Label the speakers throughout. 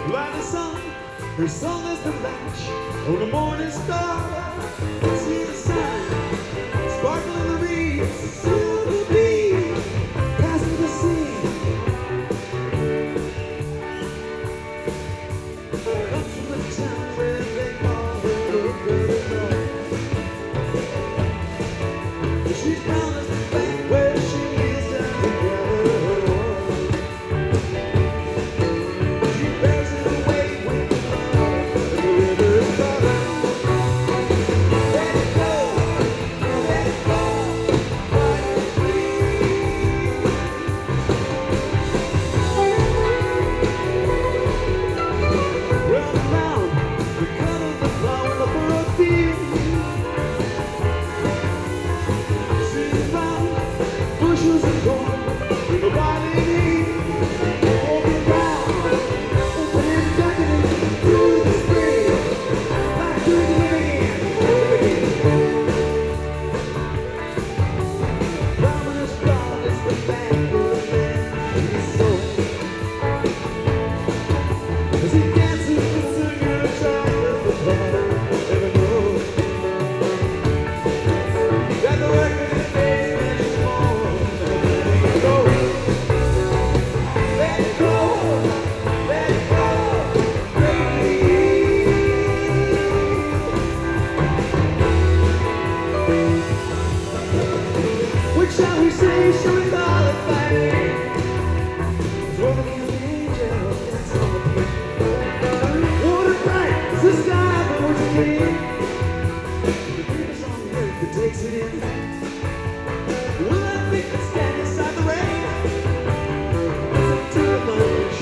Speaker 1: like the sun. Her song is the latch on the morning star. See the sun, sparkle in the reeds, silver bee, passing the sea. Comes from the town where they call her the girl. She's down at the bank where she is down together. She bears it away with love, and the river's calling. Let it go, let it go, let it breathe. Round and round, the cut of the flower in the furrow field. Bushels of corn in the body need. Open ground, open and beckoning through the spring, like drinking again. Prominence promise the bank of man his soul. As he dances with the child of the father, never knows that the record is made more. What shall we say? Shall we call it by name? Rolling in the angels, that's all the people. Water bright as the sky that was a king. The breeze on the earth that takes it in. Will that make it stand inside the rain? Is it too much?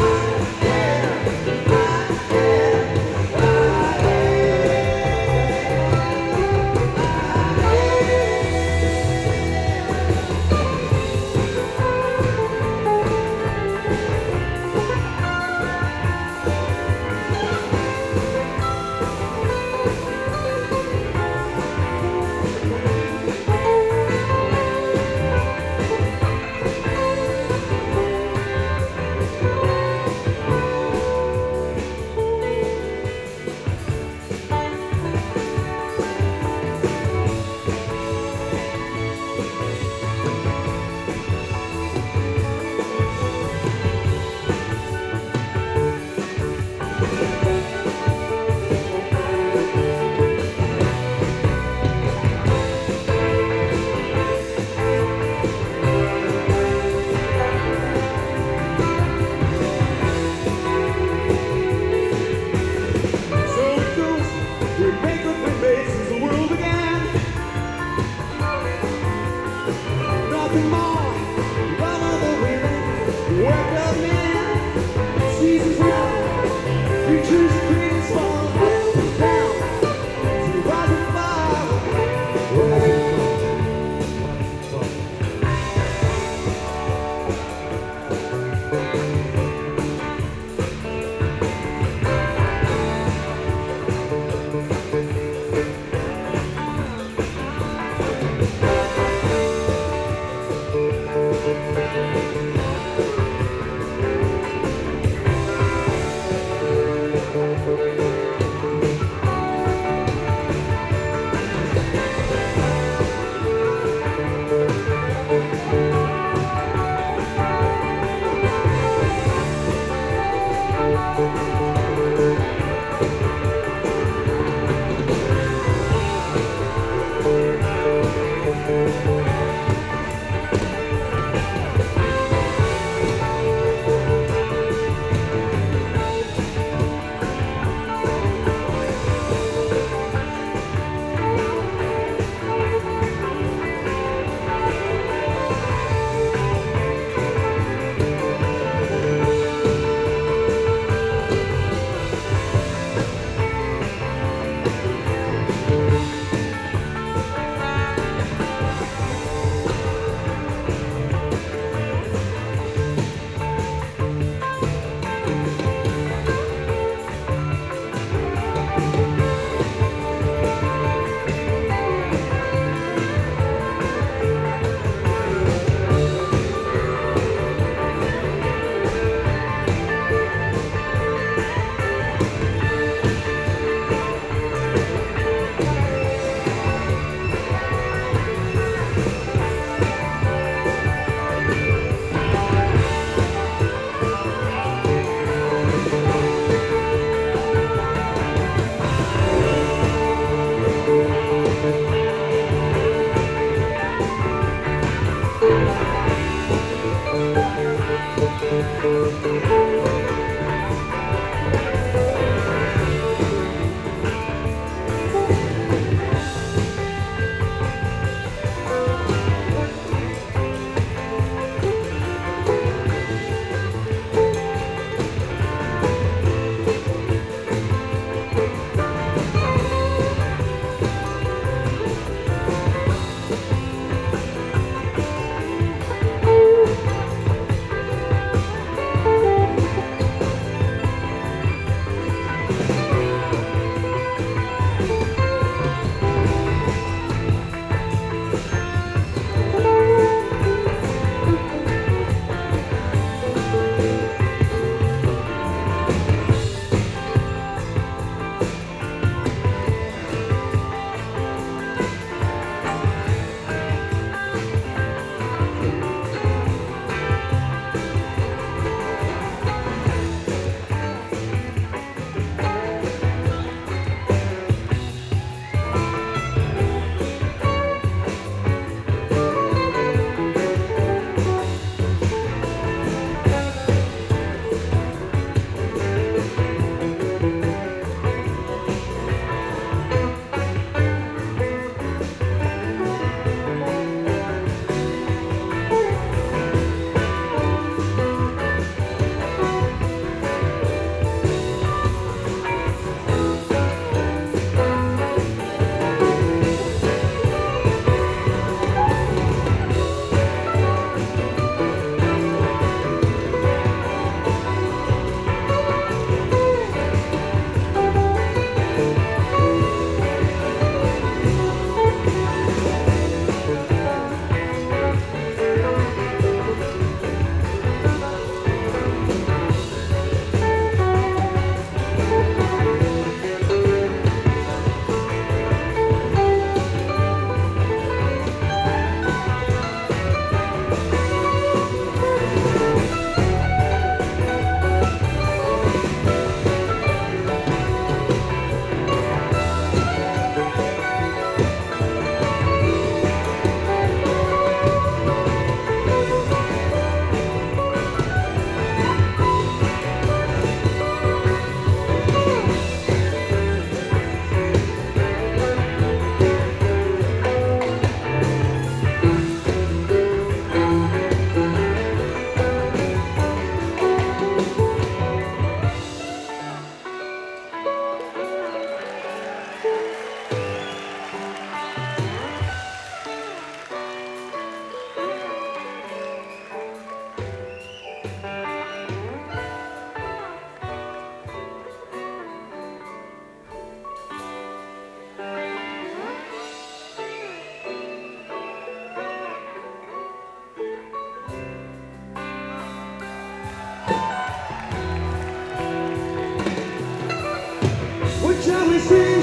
Speaker 1: Nothing more, love of the women, work of men, seasons round, futures and dreams fall up and down, to rise and fall, rise and fall.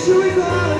Speaker 1: Should we call it